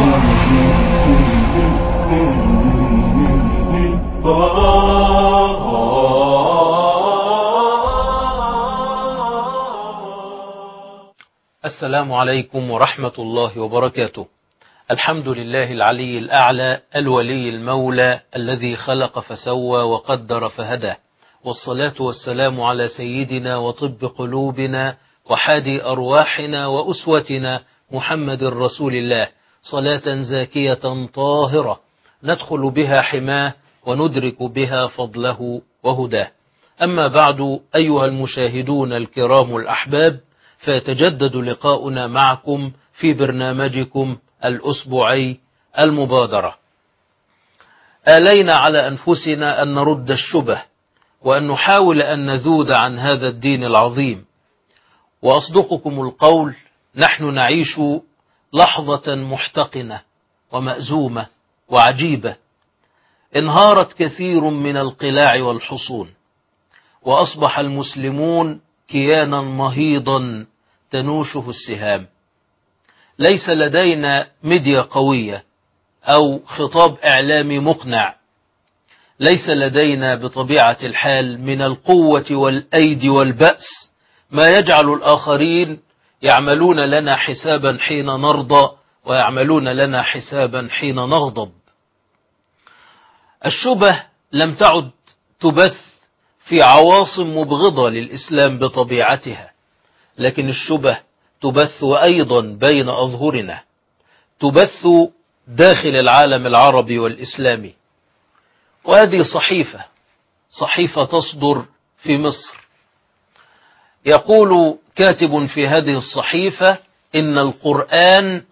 السلام عليكم ورحمة الله وبركاته. الحمد لله العلي الأعلى الولي المولى الذي خلق فسوى وقدر فهدى، والصلاة والسلام على سيدنا وطب قلوبنا وحادي أرواحنا وأسوتنا محمد رسول الله، صلاة زاكية طاهرة ندخل بها حماه وندرك بها فضله وهداه. أما بعد، أيها المشاهدون الكرام الأحباب، فيتجدد لقاؤنا معكم في برنامجكم الأسبوعي المبادرة. آلينا على أنفسنا أن نرد الشبه وأن نحاول أن نذود عن هذا الدين العظيم. وأصدقكم القول، نحن نعيش لحظة محتقنة ومأزومة وعجيبة. انهارت كثير من القلاع والحصون، وأصبح المسلمون كيانا نهيضا تنوشه السهام. ليس لدينا ميديا قوية أو خطاب إعلامي مقنع، ليس لدينا بطبيعة الحال من القوة والأيدي والبأس ما يجعل الآخرين يعملون لنا حسابا حين نرضى ويعملون لنا حسابا حين نغضب. الشبه لم تعد تبث في عواصم مبغضة للإسلام بطبيعتها، لكن الشبه تبث أيضا بين أظهرنا، تبث داخل العالم العربي والإسلامي. وهذه صحيفة تصدر في مصر. يقول كاتب في هذه الصحيفة إن القرآن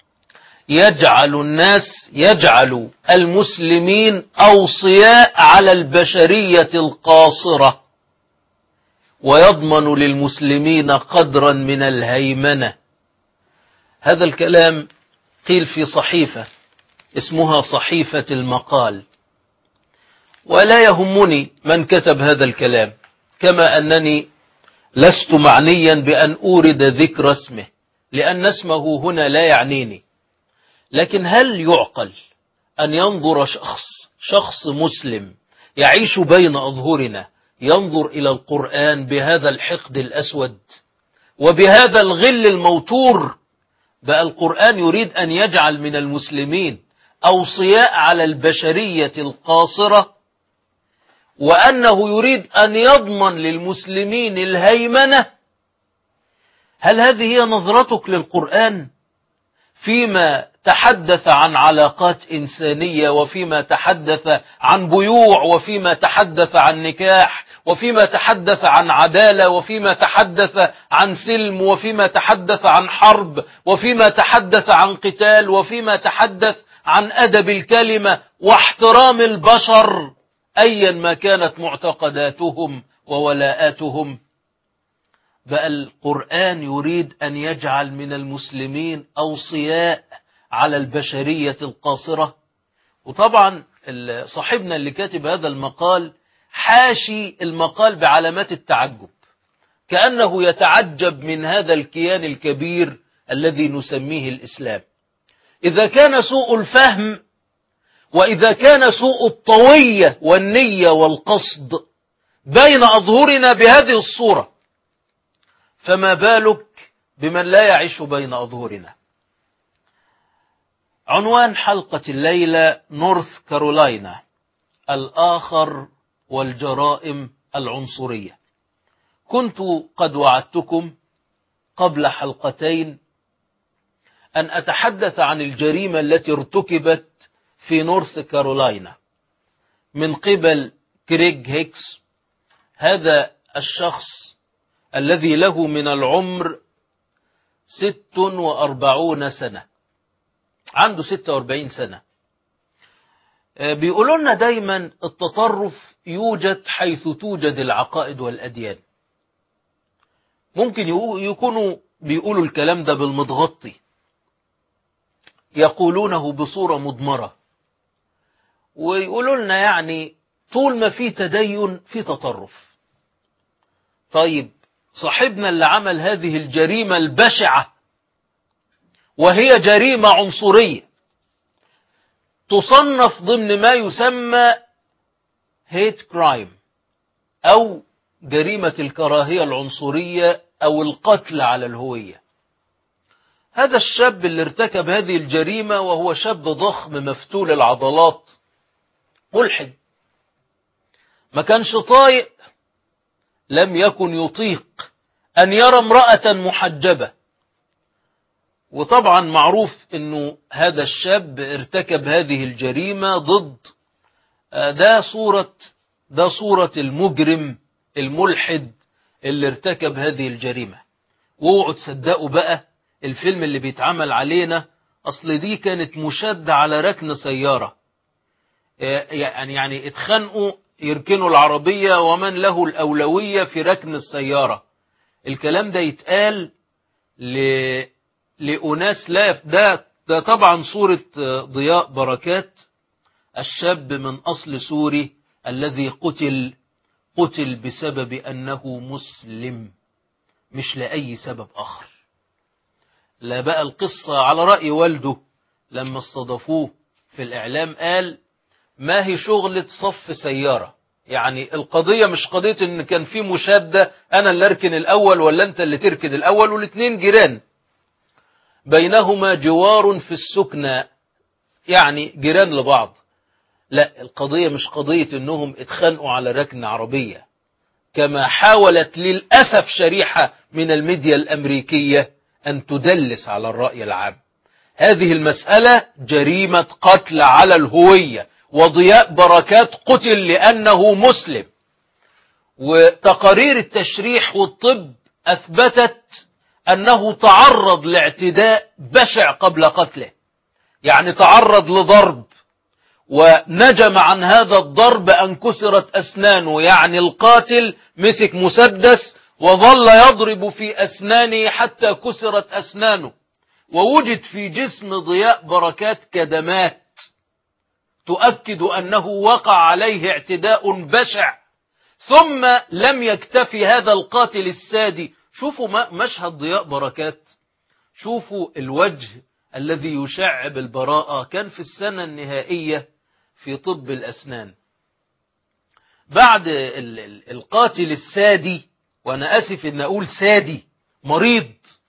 يجعل المسلمين أوصياء على البشرية القاصرة، ويضمن للمسلمين قدرا من الهيمنة. هذا الكلام قيل في صحيفة اسمها صحيفة المقال، ولا يهمني من كتب هذا الكلام، كما أنني لست معنيا بأن أورد ذكر اسمه، لأن اسمه هنا لا يعنيني. لكن هل يعقل أن ينظر شخص مسلم يعيش بين أظهرنا ينظر إلى القرآن بهذا الحقد الأسود وبهذا الغل الموتور؟ بقى القرآن يريد أن يجعل من المسلمين أوصياء على البشرية القاصرة، وأنه يريد أن يضمن للمسلمين الهيمنة. هل هذه هي نظرتك للقرآن فيما تحدث عن علاقات إنسانية، وفيما تحدث عن بيوع، وفيما تحدث عن نكاح، وفيما تحدث عن عدالة، وفيما تحدث عن سلم، وفيما تحدث عن حرب، وفيما تحدث عن قتال، وفيما تحدث عن أدب الكلمة واحترام البشر أيا ما كانت معتقداتهم وولاءاتهم؟ بقى القرآن يريد أن يجعل من المسلمين أوصياء على البشرية القاصرة. وطبعا صاحبنا اللي كاتب هذا المقال حاشي المقال بعلامات التعجب، كأنه يتعجب من هذا الكيان الكبير الذي نسميه الإسلام. إذا كان سوء الفهم، وإذا كان سوء الطوية والنية والقصد بين أظهرنا بهذه الصورة، فما بالك بمن لا يعيش بين أظهرنا؟ عنوان حلقة الليلة: نورث كارولاينا، الآخر والجرائم العنصرية. كنت قد وعدتكم قبل حلقتين أن أتحدث عن الجريمة التي ارتكبت في نورث كارولاينا من قبل كريغ هيكس، هذا الشخص الذي له من العمر 46 سنة، عنده 46 سنة. بيقولوا لنا دايما التطرف يوجد حيث توجد العقائد والأديان. ممكن يكونوا بيقولوا الكلام ده بالمضغطي، يقولونه بصورة مضمرة، ويقولوا لنا يعني طول ما في تدين في تطرف. طيب صاحبنا اللي عمل هذه الجريمة البشعة، وهي جريمة عنصرية، تصنف ضمن ما يسمى هيت كرايم أو جريمة الكراهية العنصرية أو القتل على الهوية. هذا الشاب اللي ارتكب هذه الجريمة وهو شاب ضخم مفتول العضلات ملحد، ما كانش طايق، لم يكن يطيق أن يرى امرأة محجبة. وطبعا معروف أنه هذا الشاب ارتكب هذه الجريمة ضد ده صورة المجرم الملحد اللي ارتكب هذه الجريمة. واوعوا تصدقوا بقى الفيلم اللي بيتعمل علينا، أصل دي كانت مشادة على ركن سيارة، يعني اتخانقوا يركنوا العربية ومن له الأولوية في ركن السيارة. الكلام ده يتقال لأناس لا ده طبعا صورة ضياء بركات، الشاب من أصل سوري الذي قتل بسبب أنه مسلم، مش لأي سبب آخر. لا بقى القصة على رأي والده لما استضافوه في الإعلام قال ما هي شغلة صف سيارة، يعني القضية مش قضية ان كان في مشادة انا اللي اركن الاول ولا انت اللي تركن الاول، والاثنين جيران بينهما جوار في السكنى، يعني جيران لبعض. لا، القضية مش قضية انهم اتخانقوا على ركن عربية كما حاولت للأسف شريحة من الميديا الأمريكية أن تدلس على الرأي العام. هذه المسألة جريمة قتل على الهوية، وضياء بركات قتل لأنه مسلم. وتقارير التشريح والطب أثبتت أنه تعرض لاعتداء بشع قبل قتله، يعني تعرض لضرب ونجم عن هذا الضرب أن كسرت أسنانه، يعني القاتل مسك مسدس وظل يضرب في أسنانه حتى كسرت أسنانه. ووجد في جسم ضياء بركات كدمات تؤكد أنه وقع عليه اعتداء بشع. ثم لم يكتفي هذا القاتل السادي، شوفوا مشهد ضياء بركات، شوفوا الوجه الذي يشع بالبراءة، كان في السنة النهائية في طب الأسنان. بعد القاتل السادي، وأنا أسف أن أقول سادي، مريض،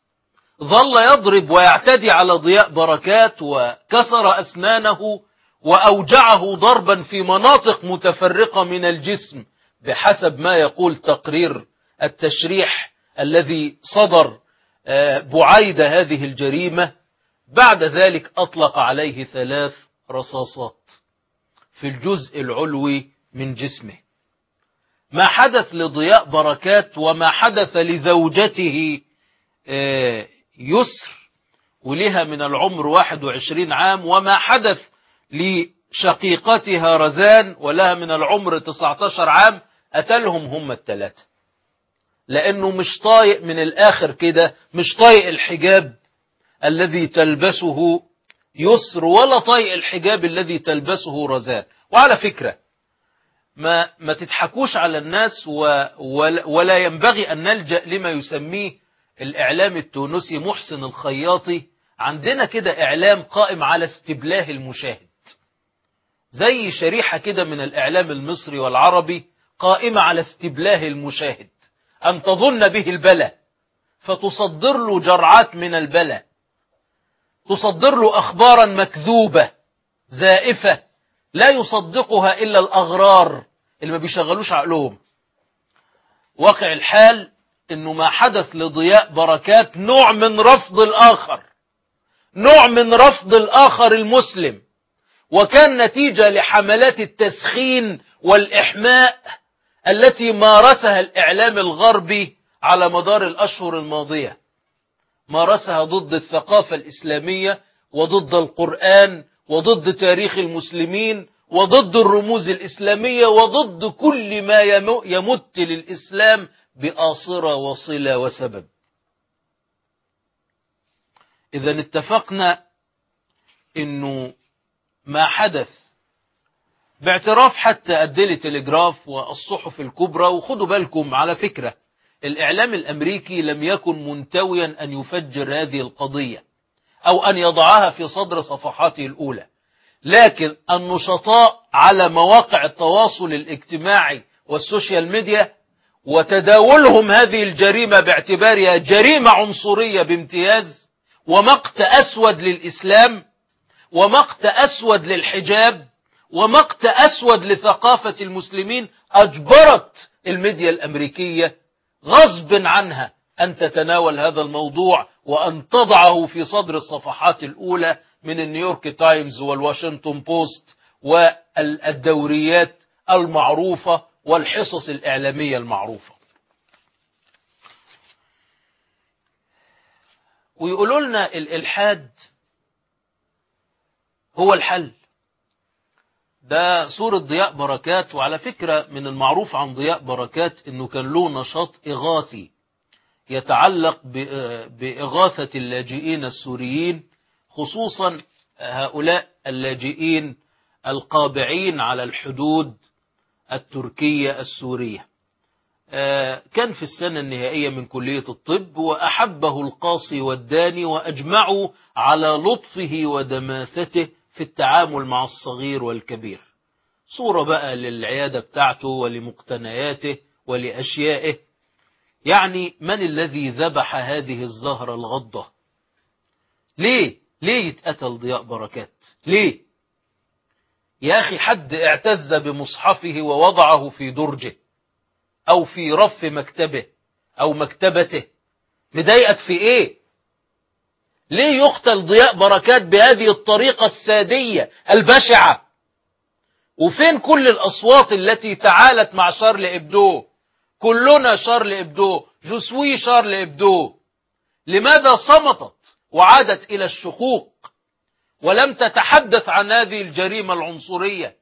ظل يضرب ويعتدي على ضياء بركات وكسر أسنانه وأوجعه ضربا في مناطق متفرقة من الجسم بحسب ما يقول تقرير التشريح الذي صدر بعيد هذه الجريمة. بعد ذلك أطلق عليه 3 رصاصات في الجزء العلوي من جسمه. ما حدث لضياء بركات وما حدث لزوجته يسر ولها من العمر 21 عام، وما حدث لشقيقتها رزان ولها من العمر 19 عام، قتلهم هم ال3، لأنه مش طايق من الآخر كده، مش طايق الحجاب الذي تلبسه يسر ولا طايق الحجاب الذي تلبسه رزان. وعلى فكرة ما تضحكوش على الناس، ولا ينبغي أن نلجأ لما يسميه الإعلام التونسي محسن الخياطي. عندنا كده إعلام قائم على استبلاه المشاهد، زي شريحة كده من الإعلام المصري والعربي قائمة على استبلاه المشاهد، أن تظن به البلاء فتصدر له جرعات من البلاء، تصدر له أخبارا مكذوبة زائفة لا يصدقها إلا الأغرار اللي ما بيشغلوش عقلهم. واقع الحال إنه ما حدث لضياء بركات نوع من رفض الآخر، نوع من رفض الآخر المسلم، وكان نتيجة لحملات التسخين والإحماء التي مارسها الإعلام الغربي على مدار الأشهر الماضية، مارسها ضد الثقافة الإسلامية وضد القرآن وضد تاريخ المسلمين وضد الرموز الإسلامية وضد كل ما يمت للإسلام بآصرة وصلة وسبب. إذا اتفقنا إنه ما حدث باعتراف حتى الديلي تليجراف والصحف الكبرى، وخدوا بالكم على فكرة الإعلام الأمريكي لم يكن منتويا أن يفجر هذه القضية أو أن يضعها في صدر صفحاته الأولى، لكن النشطاء على مواقع التواصل الاجتماعي والسوشيال ميديا وتداولهم هذه الجريمة باعتبارها جريمة عنصرية بامتياز، ومقت أسود للإسلام، ومقت أسود للحجاب، ومقت أسود لثقافة المسلمين، أجبرت الميديا الأمريكية غصب عنها أن تتناول هذا الموضوع وأن تضعه في صدر الصفحات الأولى من النيويورك تايمز والواشنطن بوست والدوريات المعروفة والحصص الإعلامية المعروفة. ويقولوا لنا الإلحاد هو الحل. ده صورة ضياء بركات. وعلى فكرة من المعروف عن ضياء بركات أنه كان له نشاط إغاثي يتعلق بإغاثة اللاجئين السوريين، خصوصا هؤلاء اللاجئين القابعين على الحدود التركية السورية. كان في السنة النهائية من كلية الطب، وأحبه القاصي والداني، وأجمعوا على لطفه ودماثته في التعامل مع الصغير والكبير. صورة بقى للعيادة بتاعته ولمقتنياته ولأشيائه. يعني من الذي ذبح هذه الزهرة الغضة؟ ليه يتقتل ضياء بركات؟ ليه يا أخي؟ حد اعتز بمصحفه ووضعه في درجه أو في رف مكتبه أو مكتبته، مضايقك في إيه؟ ليه يقتل ضياء بركات بهذه الطريقة السادية البشعة؟ وفين كل الأصوات التي تعالت مع شارل إبدو؟ كلنا شارل إبدو، جسوي شارل إبدو. لماذا صمتت وعادت إلى الشقوق ولم تتحدث عن هذه الجريمة العنصرية؟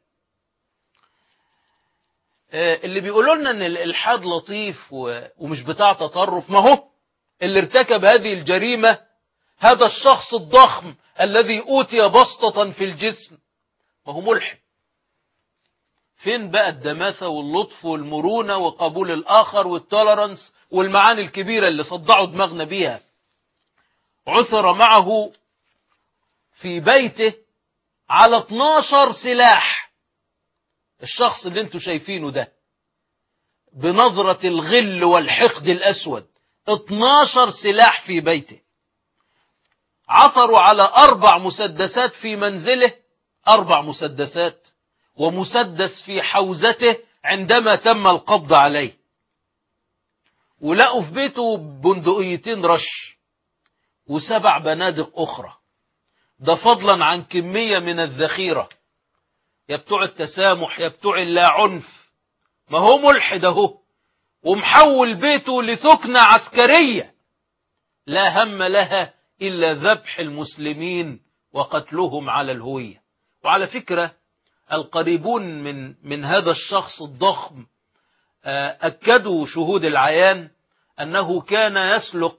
اللي بيقولوا لنا ان الالحاد لطيف ومش بتاع تطرف، ما هو اللي ارتكب هذه الجريمة هذا الشخص الضخم الذي أوتي بسطة في الجسم، ما هو ملحد. فين بقى الدماثة واللطف والمرونة وقبول الآخر والتولرنس والمعاني الكبيرة اللي صدعوا دماغنا بيها؟ عثر معه في بيته على 12 سلاح. الشخص اللي انتوا شايفينه ده بنظرة الغل والحقد الأسود، 12 سلاح في بيته. عثروا على 4 مسدسات في منزله، 4 مسدسات، ومسدس في حوزته عندما تم القبض عليه. ولقوا في بيته بندقيتين رش و7 بنادق أخرى. ده فضلا عن كمية من الذخيرة. يا بتوع التسامح يا بتوع اللا عنف، ما هو ملحد اهو، ومحول بيته لثكنة عسكرية لا هم لها إلا ذبح المسلمين وقتلهم على الهوية. وعلى فكرة القريبون من هذا الشخص الضخم أكدوا شهود العيان أنه كان يسلق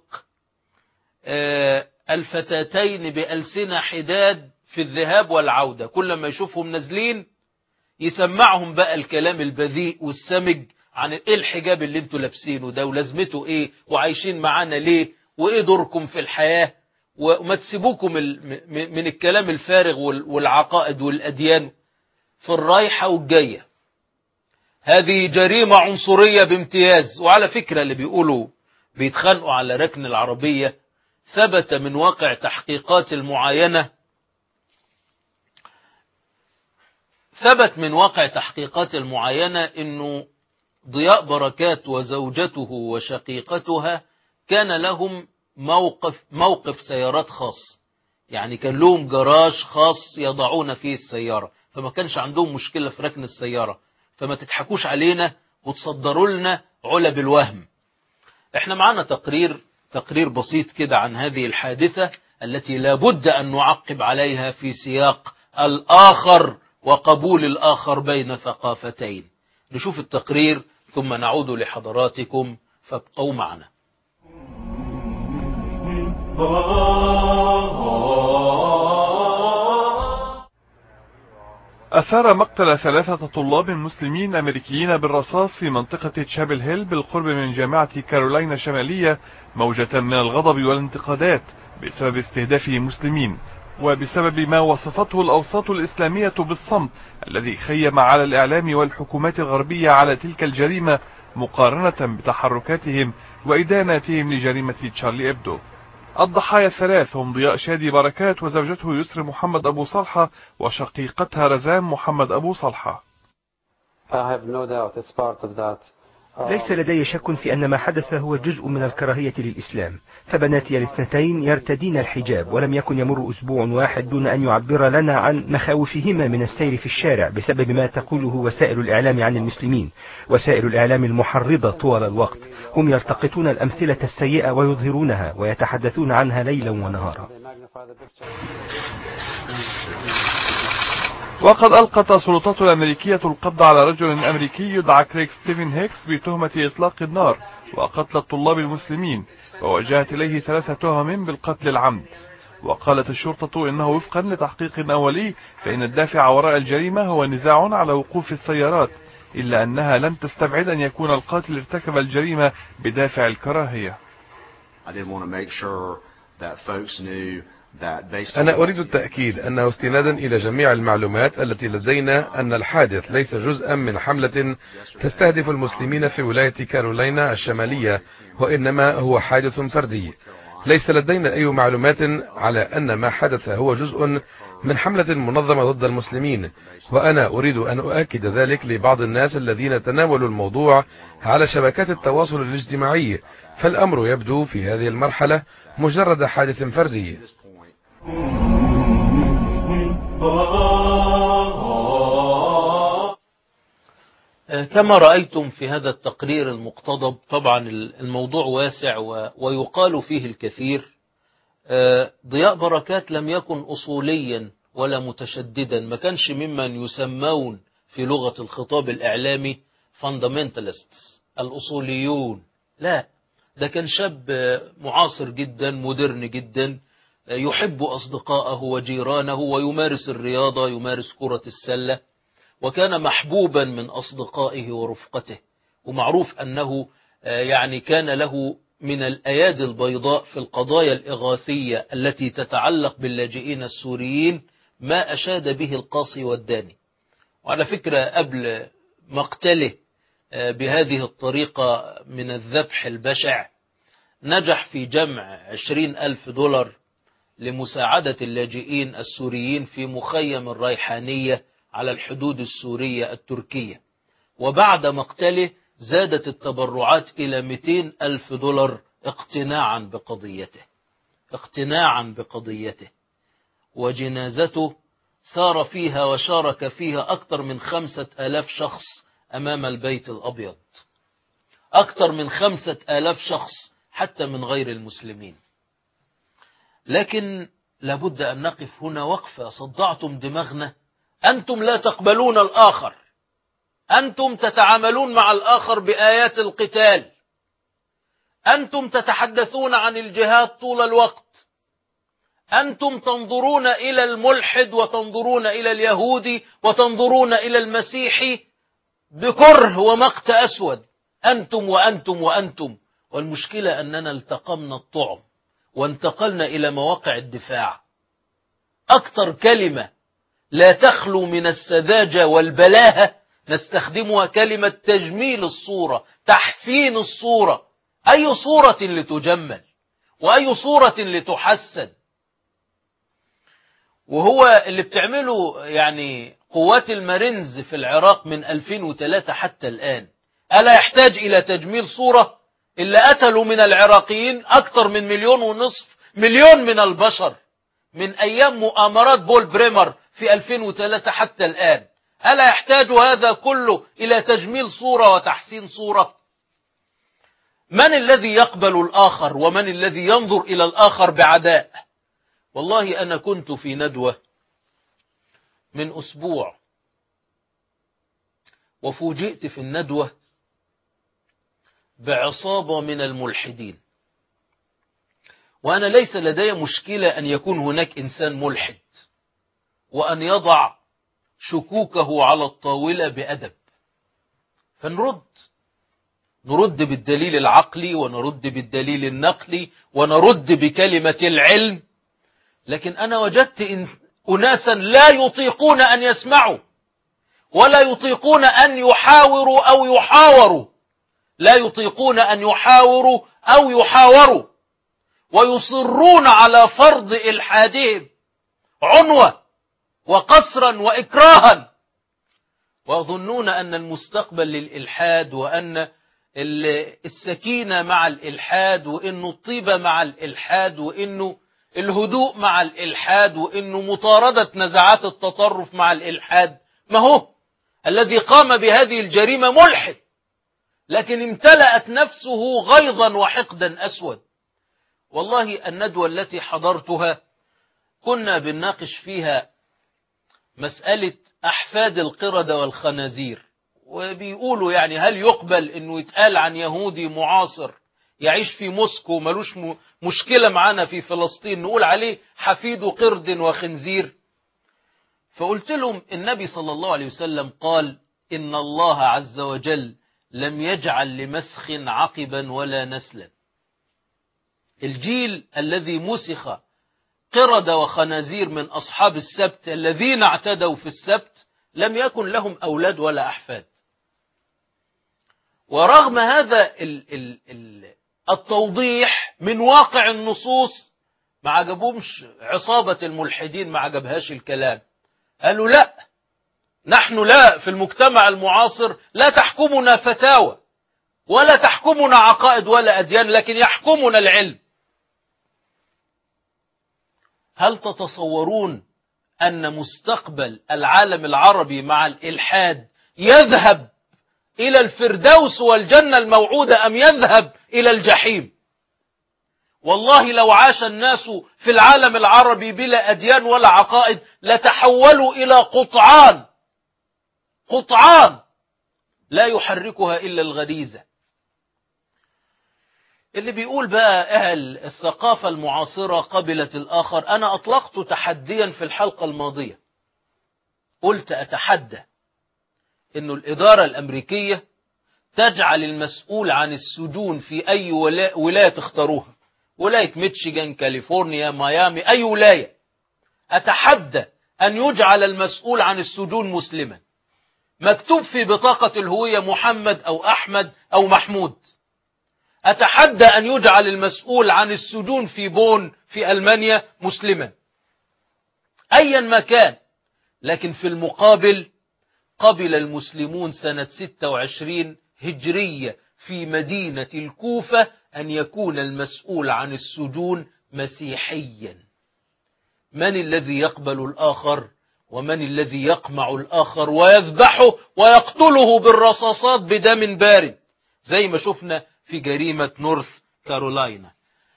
الفتاتين بألسنة حداد في الذهاب والعودة. كل ما يشوفهم نازلين يسمعهم بقى الكلام البذيء والسمج عن ايه الحجاب اللي انتوا لابسينه ده ولازمته ايه وعايشين معانا ليه وايه دوركم في الحياة، وما تسيبوكم من الكلام الفارغ والعقائد والأديان في الرايحة والجاية. هذه جريمة عنصرية بامتياز. وعلى فكرة اللي بيقولوا بيتخانقوا على ركن العربية، ثبت من واقع تحقيقات المعاينة انه ضياء بركات وزوجته وشقيقتها كان لهم موقف سيارات خاص. يعني كان لهم جراج خاص يضعون فيه السيارة، فما كانش عندهم مشكلة في ركن السيارة. فما تضحكوش علينا وتصدروا لنا علب الوهم. احنا معانا تقرير بسيط كده عن هذه الحادثة التي لابد أن نعقب عليها في سياق الآخر وقبول الآخر بين ثقافتين. نشوف التقرير ثم نعود لحضراتكم، فابقوا معنا. أثار مقتل 3 طلاب مسلمين أمريكيين بالرصاص في منطقة تشابل هيل بالقرب من جامعة كارولاينا الشمالية موجة من الغضب والانتقادات بسبب استهداف مسلمين، وبسبب ما وصفته الأوساط الإسلامية بالصمت الذي خيم على الإعلام والحكومات الغربية على تلك الجريمة مقارنة بتحركاتهم وإداناتهم لجريمة تشارلي إبدو. الضحايا الثلاث هم ضياء شادي بركات وزوجته يسر محمد أبو صلحة وشقيقتها رزام محمد أبو صلحة. ليس لدي شك في أن ما حدث هو جزء من الكراهية للإسلام، فبناتي الاثنتين يرتدين الحجاب، ولم يكن يمر أسبوع واحد دون أن يعبر لنا عن مخاوفهما من السير في الشارع بسبب ما تقوله وسائل الإعلام عن المسلمين، وسائل الإعلام المحرضة طوال الوقت. هم يلتقطون الأمثلة السيئة ويظهرونها ويتحدثون عنها ليلا ونهارا. وقد ألقت السلطات الأمريكية القبض على رجل أمريكي يدعى كريغ ستيفن هيكس بتهمة إطلاق النار وقتل الطلاب المسلمين، ووجهت إليه 3 تهم بالقتل العمد. وقالت الشرطة إنه وفقا لتحقيق أولي فإن الدافع وراء الجريمة هو نزاع على وقوف السيارات، إلا أنها لم تستبعد أن يكون القاتل ارتكب الجريمة بدافع الكراهية. أنا أريد التأكيد أنه استنادا إلى جميع المعلومات التي لدينا أن الحادث ليس جزءا من حملة تستهدف المسلمين في ولاية كارولينا الشمالية، وإنما هو حادث فردي. ليس لدينا أي معلومات على أن ما حدث هو جزء من حملة منظمة ضد المسلمين، وأنا أريد أن أؤكد ذلك لبعض الناس الذين تناولوا الموضوع على شبكات التواصل الاجتماعي، فالأمر يبدو في هذه المرحلة مجرد حادث فردي. كما رأيتم في هذا التقرير المقتضب، طبعا الموضوع واسع ويقال فيه الكثير. ضياء بركات لم يكن أصوليا ولا متشددا، ما كانش ممن يسمون في لغة الخطاب الإعلامي fundamentalists الأصوليون، لا، ده كان شاب معاصر جدا، مودرن جدا، يحب أصدقائه وجيرانه ويمارس الرياضة، يمارس كرة السلة، وكان محبوبا من أصدقائه ورفقته، ومعروف أنه يعني كان له من الأيادي البيضاء في القضايا الإغاثية التي تتعلق باللاجئين السوريين ما أشاد به القاصي والداني. وعلى فكرة قبل مقتله بهذه الطريقة من الذبح البشع نجح في جمع 20,000 دولار لمساعدة اللاجئين السوريين في مخيم الريحانية على الحدود السورية التركية، وبعد مقتله زادت التبرعات إلى 200,000 دولار اقتناعا بقضيته، وجنازته سار فيها وشارك فيها أكثر من 5,000 شخص أمام البيت الأبيض، أكثر من 5,000 شخص حتى من غير المسلمين. لكن لابد أن نقف هنا وقفة، صدعتم دماغنا، أنتم لا تقبلون الآخر، أنتم تتعاملون مع الآخر بآيات القتال، أنتم تتحدثون عن الجهاد طول الوقت، أنتم تنظرون إلى الملحد وتنظرون إلى اليهودي وتنظرون إلى المسيحي بكره ومقت أسود، أنتم وأنتم وأنتم. والمشكلة أننا التقمنا الطعم وانتقلنا إلى مواقع الدفاع. أكثر كلمة لا تخلو من السذاجة والبلاهة نستخدمها كلمة تجميل الصورة، تحسين الصورة. أي صورة لتجمل وأي صورة لتحسن؟ وهو اللي بتعمله يعني قوات المارينز في العراق من 2003 حتى الآن، ألا يحتاج إلى تجميل صورة؟ اللي قتلوا من العراقيين أكثر من 1.5 مليون من البشر من أيام مؤامرات بول بريمر في 2003 حتى الآن، ألا يحتاج هذا كله إلى تجميل صورة وتحسين صورة؟ من الذي يقبل الآخر ومن الذي ينظر إلى الآخر بعداء؟ والله أنا كنت في ندوة من أسبوع وفوجئت في الندوة بعصابة من الملحدين، وأنا ليس لدي مشكلة أن يكون هناك إنسان ملحد وأن يضع شكوكه على الطاولة بأدب، فنرد بالدليل العقلي ونرد بالدليل النقلي ونرد بكلمة العلم، لكن أنا وجدت أناسا لا يطيقون أن يسمعوا ولا يطيقون أن يحاوروا أو يحاوروا، لا يطيقون أن يحاوروا أو يحاوروا، ويصرون على فرض إلحادهم عنوة وقسرا وإكراها، ويظنون أن المستقبل للإلحاد، وأن السكينة مع الإلحاد، وأنه الطيبة مع الإلحاد، وأنه الهدوء مع الإلحاد، وأنه مطاردة نزعات التطرف مع الإلحاد. ما هو الذي قام بهذه الجريمة ملحد، لكن امتلأت نفسه غيظا وحقدا أسود. والله الندوة التي حضرتها كنا بنناقش فيها مسألة أحفاد القردة والخنازير، وبيقولوا يعني هل يقبل أنه يتقال عن يهودي معاصر يعيش في موسكو ملوش مشكلة معنا في فلسطين نقول عليه حفيد قرد وخنزير؟ فقلت لهم النبي صلى الله عليه وسلم قال إن الله عز وجل لم يجعل لمسخ عقبا ولا نسلا. الجيل الذي مسخ قردة وخنازير من أصحاب السبت الذين اعتدوا في السبت لم يكن لهم أولاد ولا أحفاد. ورغم هذا التوضيح من واقع النصوص ما عجبهمش عصابة الملحدين، ما عجبهاش الكلام. قالوا لا، نحن لا في المجتمع المعاصر لا تحكمنا فتاوى ولا تحكمنا عقائد ولا أديان، لكن يحكمنا العلم. هل تتصورون أن مستقبل العالم العربي مع الإلحاد يذهب إلى الفردوس والجنة الموعودة أم يذهب إلى الجحيم؟ والله لو عاش الناس في العالم العربي بلا أديان ولا عقائد لتحولوا إلى قطعان لا يحركها إلا الغريزة. اللي بيقول بقى أهل الثقافة المعاصرة قبلت الآخر، أنا أطلقت تحديا في الحلقة الماضية، قلت أتحدى إنه الإدارة الأمريكية تجعل المسؤول عن السجون في أي ولاية تختاروها، ولاية ميشيغان، كاليفورنيا، ميامي، أي ولاية، أتحدى أن يجعل المسؤول عن السجون مسلما مكتوب في بطاقة الهوية محمد أو أحمد أو محمود. أتحدى أن يجعل المسؤول عن السجون في بون في ألمانيا مسلما، أيا ما كان. لكن في المقابل قبل المسلمون سنة 26 هجرية في مدينة الكوفة أن يكون المسؤول عن السجون مسيحيا. من الذي يقبل الآخر ومن الذي يقمع الآخر ويذبحه ويقتله بالرصاصات بدم بارد زي ما شفنا في جريمة نورث كارولاينا؟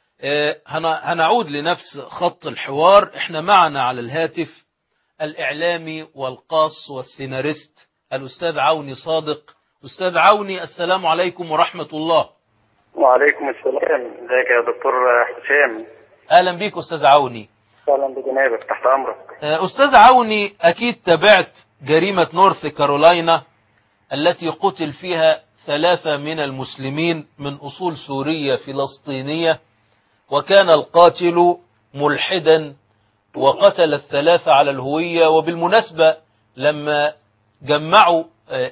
هنعود لنفس خط الحوار. احنا معنا على الهاتف الإعلامي والقاص والسيناريست الأستاذ عوني صادق. أستاذ عوني، السلام عليكم ورحمة الله. وعليكم السلام. ازيك يا دكتور حسام؟ أهلا بيك أستاذ عوني. اهلا بجنابك، تحت أمرك. أستاذ عوني، أكيد تابعت جريمة نورث كارولاينا التي قتل فيها 3 من المسلمين من أصول سورية فلسطينية، وكان القاتل ملحدا وقتل ال3 على الهوية. وبالمناسبة لما جمعوا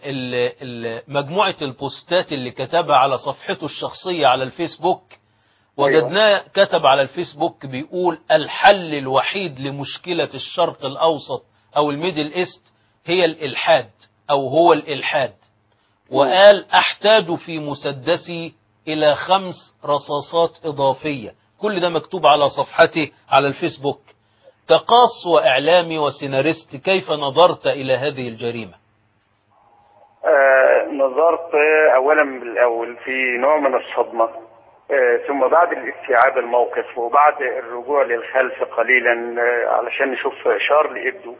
مجموعة البوستات اللي كتبها على صفحته الشخصية على الفيسبوك، وجدناه كتب على الفيسبوك بيقول الحل الوحيد لمشكلة الشرق الأوسط أو الميدل إيست هي الإلحاد أو هو الإلحاد، وقال أحتاج في مسدسي إلى 5 رصاصات إضافية. كل ده مكتوب على صفحته على الفيسبوك. كقاص وإعلامي وسيناريست، كيف نظرت إلى هذه الجريمة؟ نظرت أولا بالأول في نوع من الصدمة، ثم بعد الاستيعاب الموقف وبعد الرجوع للخلف قليلا علشان نشوف شارل إبدو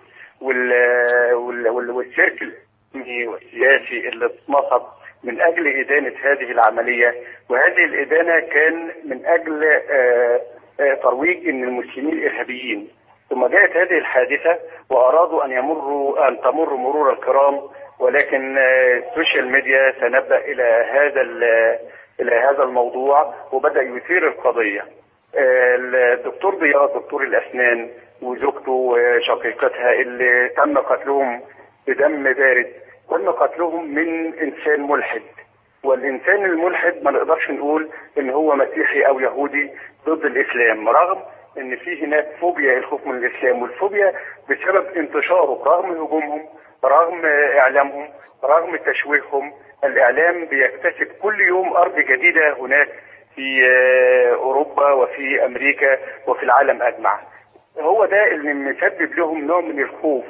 والسيرك الإسلامي والسياسي اللي اتنصب من أجل إدانة هذه العملية. وهذه الإدانة كان من أجل ترويج أن المسلمين إرهابيين. ثم جاءت هذه الحادثة وأرادوا أن تمر مرور الكرام، ولكن السوشيال ميديا تنبأ إلى هذا الموضوع وبدأ يثير القضية. الدكتور ضياء دكتور الأسنان وزوجته وشقيقتها اللي تم قتلهم بدم بارد، تم قتلهم من إنسان ملحد. والإنسان الملحد ما نقدرش نقول إن هو مسيحي أو يهودي ضد الإسلام، رغم إن في هناك فوبيا، الخوف من الإسلام، والفوبيا بسبب انتشاره رغم هجومهم، رغم إعلامهم، رغم تشويههم. الإعلام بيكتسب كل يوم أرض جديدة هناك في أوروبا وفي أمريكا وفي العالم أجمع. هو ده اللي مسبب لهم نوع من الخوف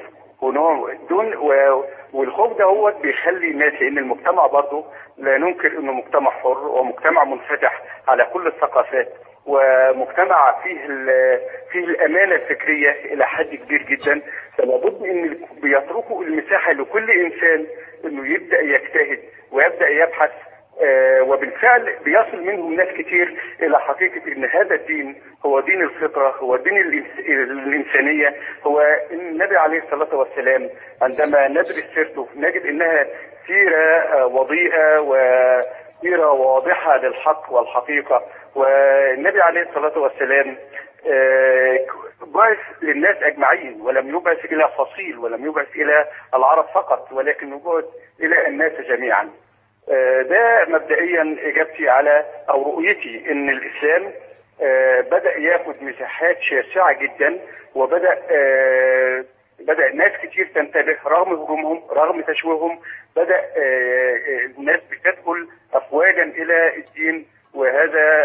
والخوف ده هو بيخلي الناس، لأن المجتمع برضه لا ننكر إنه مجتمع حر ومجتمع منفتح على كل الثقافات، ومجتمع فيه الأمانة الفكرية إلى حد كبير جدا. فلابد إن بيتركوا المساحة لكل إنسان إنه يبدأ يجتهد ويبدأ يبحث، وبالفعل بيصل منهم ناس كتير إلى حقيقة إن هذا الدين هو دين الفطرة، هو دين الإنسانية، هو النبي عليه الصلاة والسلام. عندما ندرس سيرته نجد إنها سيرة وضيئة وسيرة واضحة للحق والحقيقة. والنبي عليه الصلاة والسلام بعث للناس أجمعين، ولم يبعث إلى فصيل، ولم يبعث إلى العرب فقط، ولكن بعث إلى الناس جميعا. ده مبدئيا إجابتي على أو رؤيتي إن الإسلام بدأ ياخد مساحات شاسعة جدا، وبدأ ناس كتير تنتبه رغم هجومهم، رغم تشويههم. بدأ الناس بتدخل أفواجا إلى الدين، وهذا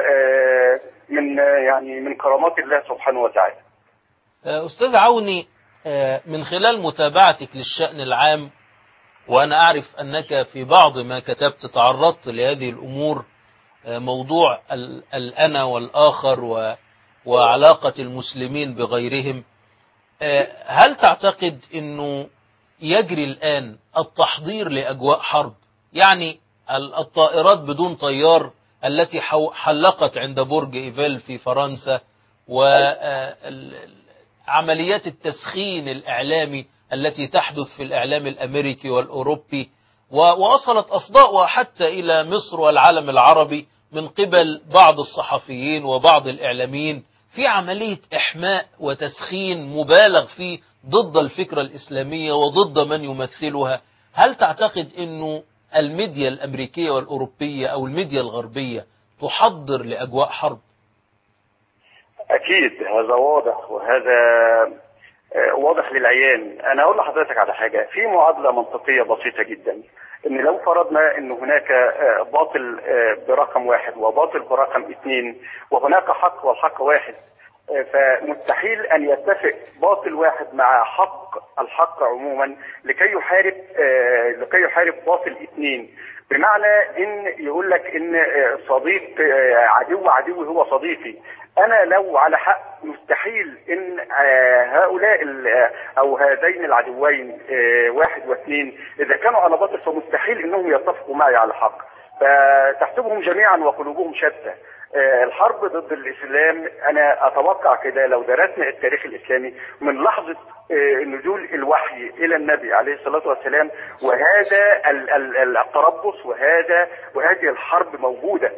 من كرامات الله سبحانه وتعالى. أستاذ عوني، من خلال متابعتك للشأن العام، وأنا أعرف أنك في بعض ما كتبت تعرضت لهذه الأمور، موضوع الأنا والآخر وعلاقة المسلمين بغيرهم، هل تعتقد أنه يجري الآن التحضير لأجواء حرب؟ يعني الطائرات بدون طيار التي حلقت عند برج إيفيل في فرنسا، وعمليات التسخين الإعلامي التي تحدث في الإعلام الأمريكي والأوروبي، ووصلت أصداؤها حتى إلى مصر والعالم العربي من قبل بعض الصحفيين وبعض الإعلاميين، في عملية إحماء وتسخين مبالغ فيه ضد الفكرة الإسلامية وضد من يمثلها. هل تعتقد أنه الميديا الأمريكية والأوروبية أو الميديا الغربية تحضر لأجواء حرب؟ أكيد هذا واضح، وهذا واضح للعيان. أنا أقول لحضرتك على حاجة، في معادلة منطقية بسيطة جدا، إن لو فرضنا إن هناك باطل برقم 1 وباطل برقم 2، وهناك حق والحق واحد، فمستحيل أن يتفق باطل واحد مع الحق عموما لكي يحارب باطل 2. بمعنى إن يقول لك إن صديق عدوي هو صديقي. أنا لو على حق مستحيل إن هؤلاء أو هذين العدوين 1 و2 إذا كانوا على باطل فمستحيل إنهم يتفقوا معي على حق، فتحسبهم جميعا وقلوبهم شتى. الحرب ضد الإسلام أنا أتوقع كده لو درسنا التاريخ الإسلامي من لحظة نزول الوحي إلى النبي عليه الصلاة والسلام، وهذا التربص وهذه الحرب موجودة.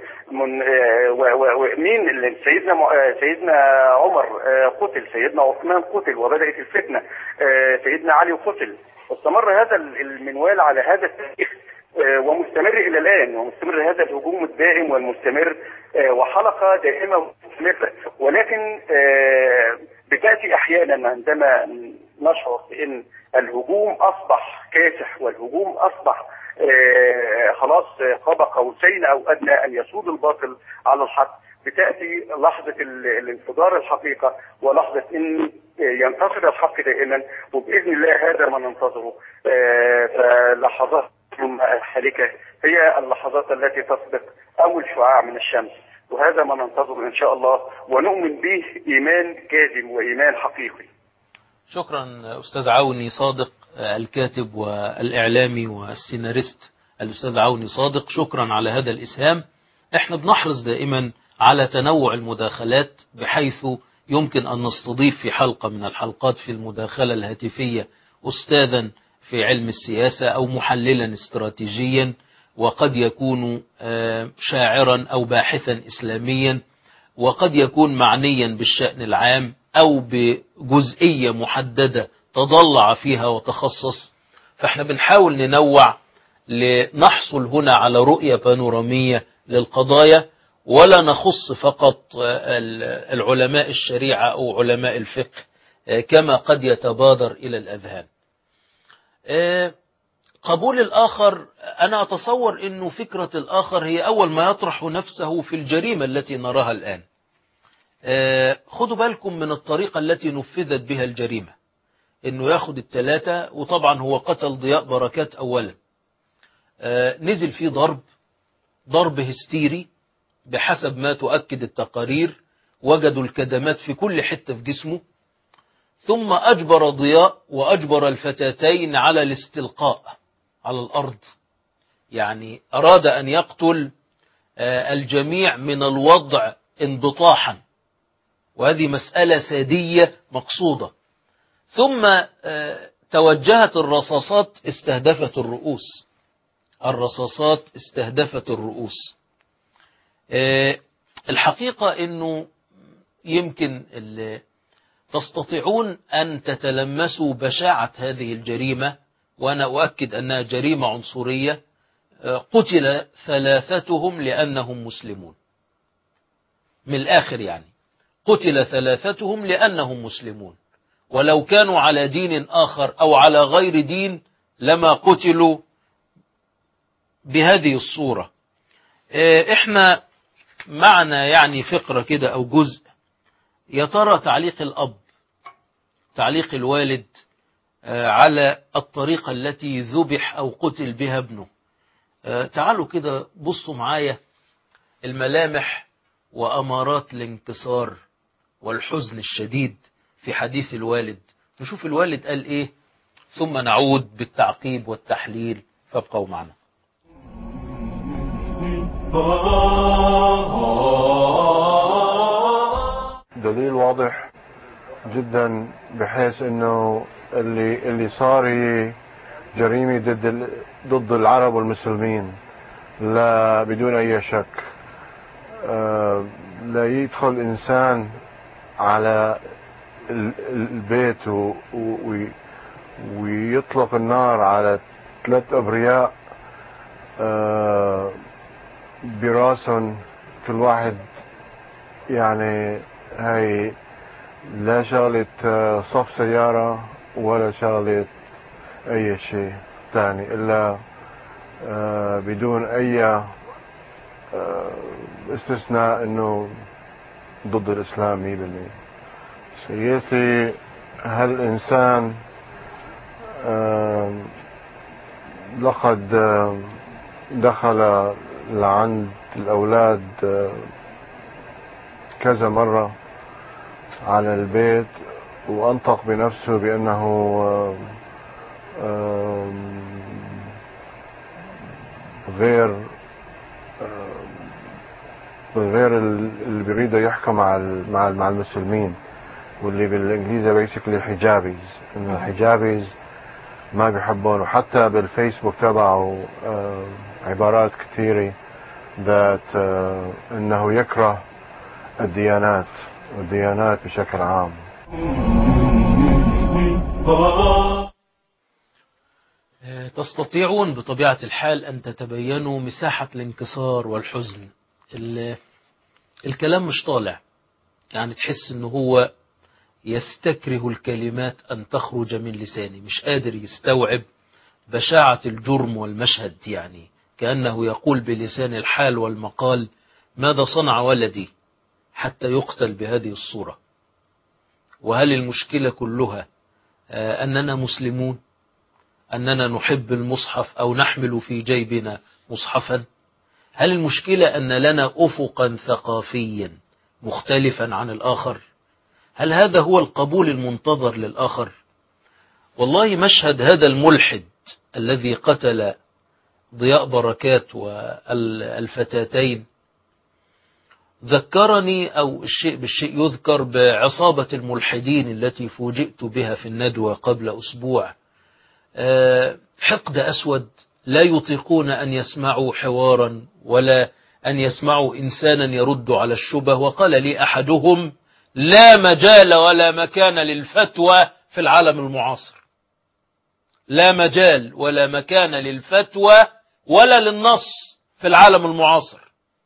ومين اللي سيدنا عمر قتل، سيدنا عثمان قتل وبدأت الفتنة، سيدنا علي قتل. استمر هذا المنوال على هذا التاريخ ومستمر إلى الآن، ومستمر هذا الهجوم الدائم والمستمر، وحلقة دائمة ومستمرة. ولكن بتأتي أحيانا عندما نشعر بأن الهجوم أصبح كاسح، والهجوم أصبح خلاص قاب قوسين أو أدنى أن يسود الباطل على الحق، بتأتي لحظة الانفجار الحقيقة، ولحظة أن ينتصر الحق دائما، وبإذن الله هذا ما ننتظره. فلحظات الحالكة هي اللحظات التي تسبق أول شعاع من الشمس، وهذا ما ننتظره إن شاء الله، ونؤمن به إيمان جازم وإيمان حقيقي. شكرا أستاذ عوني صادق، الكاتب والإعلامي والسيناريست الأستاذ عوني صادق، شكرا على هذا الإسهام. احنا بنحرص دائما على تنوع المداخلات، بحيث يمكن أن نستضيف في حلقة من الحلقات في المداخلة الهاتفية أستاذا في علم السياسة أو محللا استراتيجيا، وقد يكون شاعرا أو باحثا إسلاميا، وقد يكون معنيا بالشأن العام أو بجزئية محددة تضلع فيها وتخصص. فاحنا بنحاول ننوع لنحصل هنا على رؤية بانورامية للقضايا، ولا نخص فقط العلماء الشريعة أو علماء الفقه كما قد يتبادر إلى الأذهان. قبول الآخر، أنا أتصور أنه فكرة الآخر هي أول ما يطرح نفسه في الجريمة التي نراها الآن. خدوا بالكم من الطريقة التي نفذت بها الجريمة، أنه ياخد الثلاثة، وطبعا هو قتل ضياء بركات أولا، نزل فيه ضرب هستيري بحسب ما تؤكد التقارير، وجدوا الكدمات في كل حتة في جسمه، ثم أجبر ضياء وأجبر الفتاتين على الاستلقاء على الأرض، يعني أراد أن يقتل الجميع من الوضع انبطاحا، وهذه مسألة سادية مقصودة. ثم توجهت الرصاصات استهدفت الرؤوس. الحقيقة أنه يمكن تستطيعون أن تتلمسوا بشاعة هذه الجريمة، وأنا أؤكد أنها جريمة عنصرية. قتل ثلاثتهم لأنهم مسلمون، من الآخر يعني قتل ثلاثتهم لأنهم مسلمون، ولو كانوا على دين آخر أو على غير دين لما قتلوا بهذه الصورة. احنا معنا يعني فقرة كده أو جزء، يا ترى تعليق الأب، تعليق الوالد على الطريقة التي ذبح أو قتل بها ابنه. تعالوا كده بصوا معايا الملامح وأمارات الانكسار والحزن الشديد في حديث الوالد، نشوف الوالد قال إيه، ثم نعود بالتعقيب والتحليل، فابقوا معنا. دليل واضح جدا بحيث انه اللي صار هي جريمة ضد العرب والمسلمين، لا بدون اي شك. لا يدخل انسان على البيت ويطلق النار على 3 ابرياء براسهم كل واحد، يعني هاي لا شغلة صف سيارة ولا شغلة اي شيء ثاني الا بدون اي استثناء انه ضد الاسلام 100%. سيدتي، هالانسان لقد دخل لعند الاولاد كذا مرة على البيت وانطق بنفسه بانه غير اللي بيريد يحكم مع المسلمين، واللي بالانجليزي بيسكلي حجابيز، ان الحجابيز ما بيحبون. وحتى بالفيسبوك تبعه عبارات كثيرة ذات انه يكره الديانات والديانات بشكل عام. تستطيعون بطبيعة الحال أن تتبينوا مساحة الانكسار والحزن. الكلام مش طالع، يعني تحس أنه هو يستكره الكلمات أن تخرج من لسانه، مش قادر يستوعب بشاعة الجرم والمشهد، يعني كأنه يقول بلسان الحال والمقال: ماذا صنع ولدي حتى يقتل بهذه الصورة؟ وهل المشكلة كلها أننا مسلمون، أننا نحب المصحف أو نحمل في جيبنا مصحفا؟ هل المشكلة أن لنا أفقا ثقافيا مختلفا عن الآخر؟ هل هذا هو القبول المنتظر للآخر؟ والله مشهد هذا الملحد الذي قتل ضياء بركات والفتاتين ذكرني، أو الشيء بالشيء يذكر، بعصابة الملحدين التي فوجئت بها في الندوة قبل أسبوع. حقد أسود، لا يطيقون أن يسمعوا حوارا ولا أن يسمعوا إنسانا يرد على الشبه. وقال لي أحدهم: لا مجال ولا مكان للفتوى في العالم المعاصر. لا مجال ولا مكان للفتوى ولا للنص في العالم المعاصر.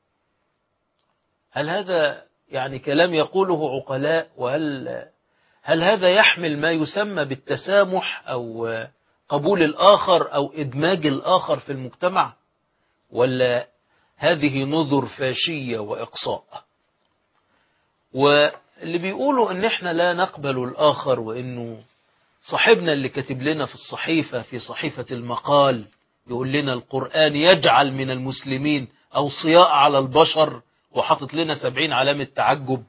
هل هذا يعني كلام يقوله عقلاء؟ هل هذا يحمل ما يسمى بالتسامح أو قبول الآخر أو إدماج الآخر في المجتمع؟ ولا هذه نذر فاشية وإقصاء؟ واللي بيقولوا إن إحنا لا نقبل الآخر، وإنه صاحبنا اللي كتب لنا في الصحيفة، في صحيفة المقال، يقول لنا القرآن يجعل من المسلمين أوصياء على البشر، وحطت لنا 70 علامة تعجب.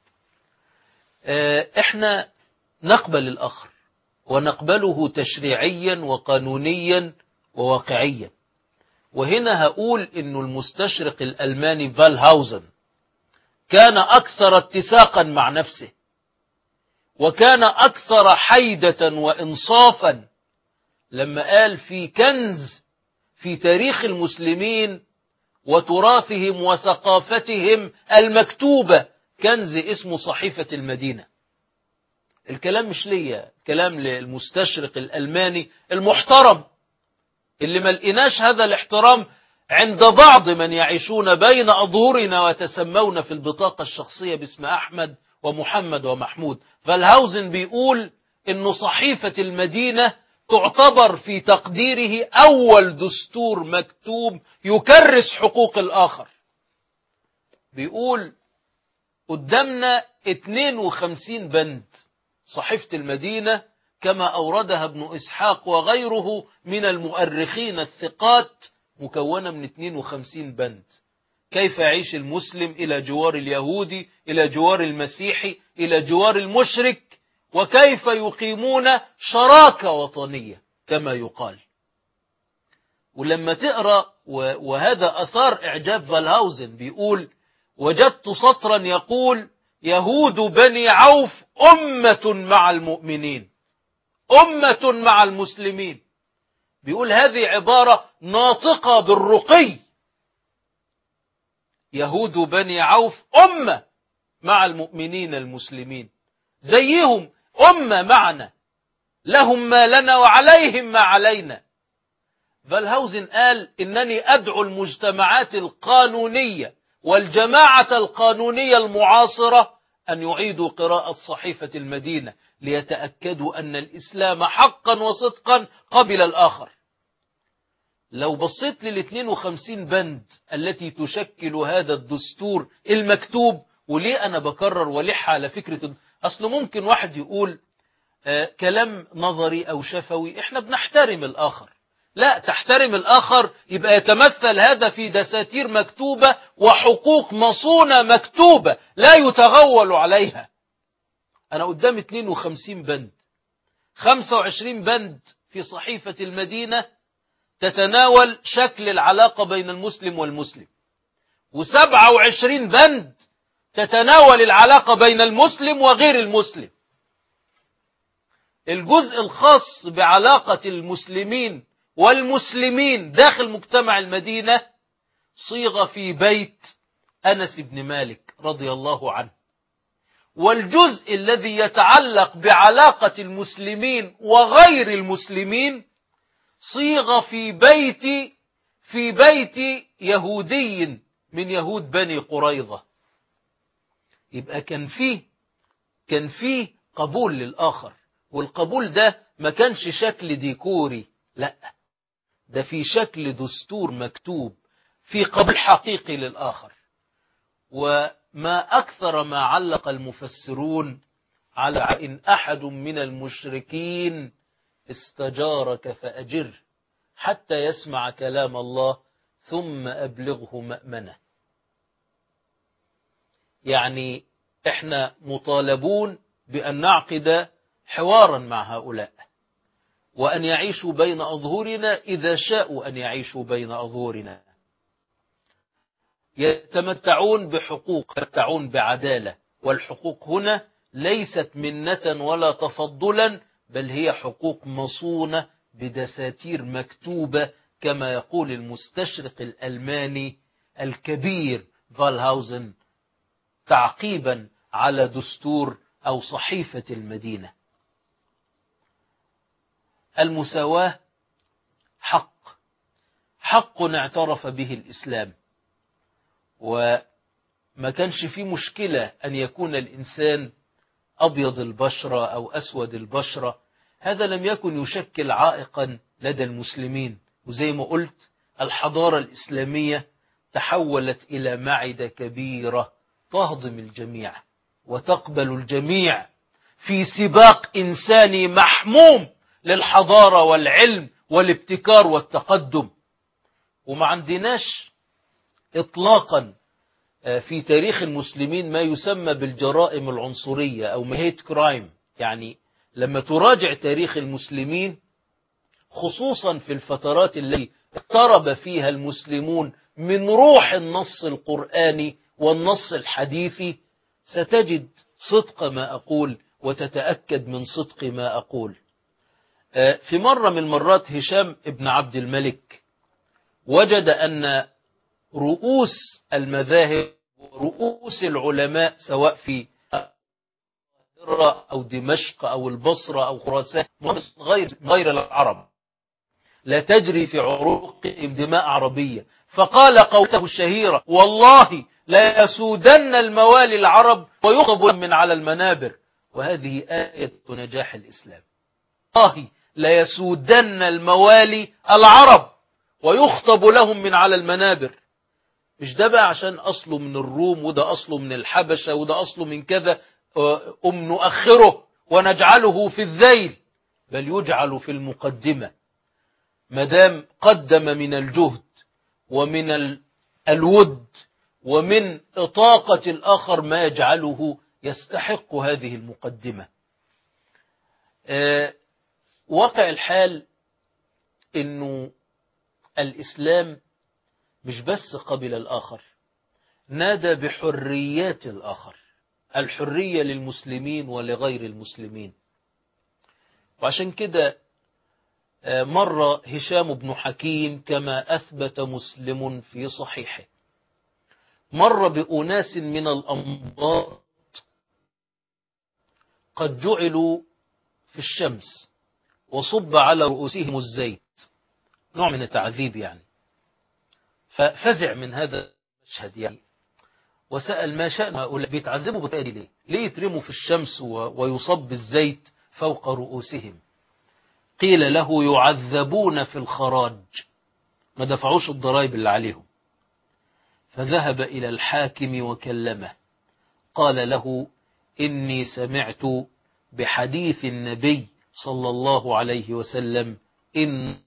إحنا نقبل الآخر، ونقبله تشريعيا وقانونيا وواقعيا. وهنا هقول إنه المستشرق الألماني فالهاوزن كان أكثر اتساقا مع نفسه، وكان أكثر حيدة وإنصافا لما قال في كنز في تاريخ المسلمين وتراثهم وثقافتهم المكتوبة، كنز اسمه صحيفة المدينة. الكلام مش ليا، كلام للمستشرق الألماني المحترم، اللي ما لقيناش هذا الاحترام عند بعض من يعيشون بين أظهرنا وتسمون في البطاقة الشخصية باسم أحمد ومحمد ومحمود. فالهاوزن بيقول إنه صحيفة المدينة تعتبر في تقديره أول دستور مكتوب يكرس حقوق الآخر. بيقول قدامنا 52 بند صحيفة المدينة كما أوردها ابن إسحاق وغيره من المؤرخين الثقات، مكونة من 52 بند. كيف يعيش المسلم إلى جوار اليهودي، إلى جوار المسيحي، إلى جوار المشرك، وكيف يقيمون شراكة وطنية كما يقال. ولما تقرأ، وهذا أثار إعجاب فالهاوزن، بيقول وجدت سطرا يقول يهود بني عوف أمة مع المؤمنين، أمة مع المسلمين. بيقول هذه عبارة ناطقة بالرقي. يهود بني عوف أمة مع المؤمنين المسلمين، زيهم أمة معنا، لهم ما لنا وعليهم ما علينا. فالهاوزن قال إنني أدعو المجتمعات القانونية والجماعة القانونية المعاصرة أن يعيدوا قراءة صحيفة المدينة ليتأكدوا أن الإسلام حقا وصدقا قبل الآخر. لو بصيت لل52 بند التي تشكل هذا الدستور المكتوب، وليه أنا بكرر ولح على فكرة، أصل ممكن واحد يقول كلام نظري أو شفوي، إحنا بنحترم الآخر. لا، تحترم الآخر يبقى يتمثل هذا في دساتير مكتوبة وحقوق مصونة مكتوبة لا يتغول عليها. أنا قدام 52 بند، 25 بند في صحيفة المدينة تتناول شكل العلاقة بين المسلم والمسلم، و27 بند تتناول العلاقة بين المسلم وغير المسلم. الجزء الخاص بعلاقة المسلمين والمسلمين داخل مجتمع المدينة صيغ في بيت أنس بن مالك رضي الله عنه، والجزء الذي يتعلق بعلاقة المسلمين وغير المسلمين صيغ في بيت يهودي من يهود بني قريظة. يبقى كان فيه قبول للآخر، والقبول ده ما كانش شكل ديكوري، لا، ده في شكل دستور مكتوب، في قبول حقيقي للآخر. وما أكثر ما علق المفسرون على إن أحد من المشركين استجارك فأجره حتى يسمع كلام الله ثم أبلغه مأمنه. يعني إحنا مطالبون بأن نعقد حوارا مع هؤلاء، وأن يعيشوا بين أظهرنا إذا شاءوا أن يعيشوا بين أظهرنا، يتمتعون بحقوق، يتمتعون بعدالة. والحقوق هنا ليست منة ولا تفضلا، بل هي حقوق مصونة بدساتير مكتوبة كما يقول المستشرق الألماني الكبير فالهاوزن تعقيبا على دستور أو صحيفة المدينة. المساواة حق اعترف به الإسلام، وما كانش فيه مشكلة أن يكون الإنسان أبيض البشرة أو أسود البشرة، هذا لم يكن يشكل عائقا لدى المسلمين. وزي ما قلت الحضارة الإسلامية تحولت إلى معدة كبيرة تهضم الجميع وتقبل الجميع في سباق إنساني محموم للحضارة والعلم والابتكار والتقدم. وما عندناش إطلاقا في تاريخ المسلمين ما يسمى بالجرائم العنصرية أو هيت كرايم. يعني لما تراجع تاريخ المسلمين خصوصا في الفترات التي اقترب فيها المسلمون من روح النص القرآني والنص الحديثي ستجد صدق ما أقول وتتأكد من صدق ما أقول. في مرة من المرات هشام ابن عبد الملك وجد أن رؤوس المذاهب ورؤوس العلماء سواء في أو دمشق أو البصرة أو خراسان غير العرب لا تجري في عروقهم دماء عربية، فقال قولته الشهيرة: والله لا يسودن الموالي العرب ويخطب من على المنابر. وهذه آية نجاح الإسلام. والله لا يسودن الموالي العرب ويخطب لهم من على المنابر. مش ده بقى عشان أصله من الروم وده أصله من الحبشة وده أصله من كذا نؤخره ونجعله في الذيل، بل يجعل في المقدمة مدام قدم من الجهد ومن الود ومن إطاقة الآخر ما يجعله يستحق هذه المقدمة. واقع الحال إنه الإسلام مش بس قبل الآخر، نادى بحريات الآخر، الحرية للمسلمين ولغير المسلمين. وعشان كده مر هشام بن حكيم كما أثبت مسلم في صحيحه، مر بأناس من الأنباط قد جعلوا في الشمس وصب على رؤوسهم الزيت، نوع من التعذيب يعني. ففزع من هذا المشهد يعني وسأل: ما شأن هؤلاء بيتعذبوا بالطريقة دي ليه يترموا في الشمس ويصب الزيت فوق رؤوسهم؟ قيل له: يعذبون في الخراج، ما دفعوش الضرائب اللي عليهم. فذهب إلى الحاكم وكلمه، قال له: إني سمعت بحديث النبي صلى الله عليه وسلم إن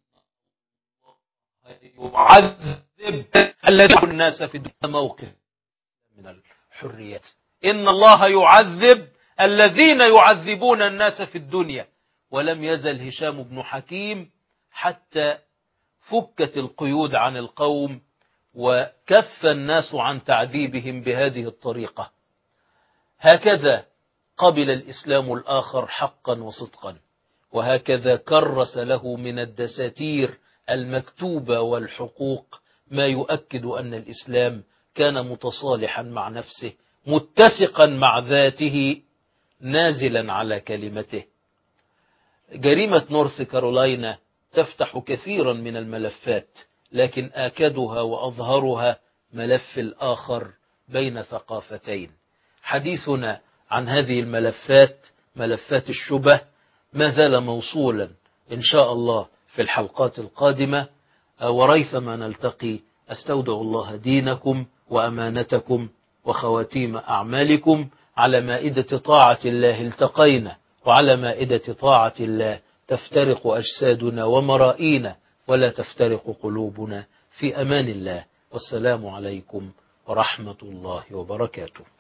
يعذب الذين الناس في الدنيا. موقف من الحريات، إن الله يعذب الذين يعذبون الناس في الدنيا. ولم يزل هشام بن حكيم حتى فكت القيود عن القوم وكف الناس عن تعذيبهم بهذه الطريقة. هكذا قبل الإسلام الآخر حقا وصدقا، وهكذا كرس له من الدساتير المكتوبة والحقوق ما يؤكد أن الإسلام كان متصالحا مع نفسه، متسقا مع ذاته، نازلا على كلمته. جريمة نورث كارولاينا تفتح كثيرا من الملفات، لكن آكدها وأظهرها ملف الآخر بين ثقافتين. حديثنا عن هذه الملفات، ملفات الشبه، ما زال موصولا إن شاء الله في الحلقات القادمة. وريثما نلتقي أستودع الله دينكم وأمانتكم وخواتيم أعمالكم. على مائدة طاعة الله التقينا، وعلى مائدة طاعة الله تفترق أجسادنا ومرائينا، ولا تفترق قلوبنا. في أمان الله، والسلام عليكم ورحمة الله وبركاته.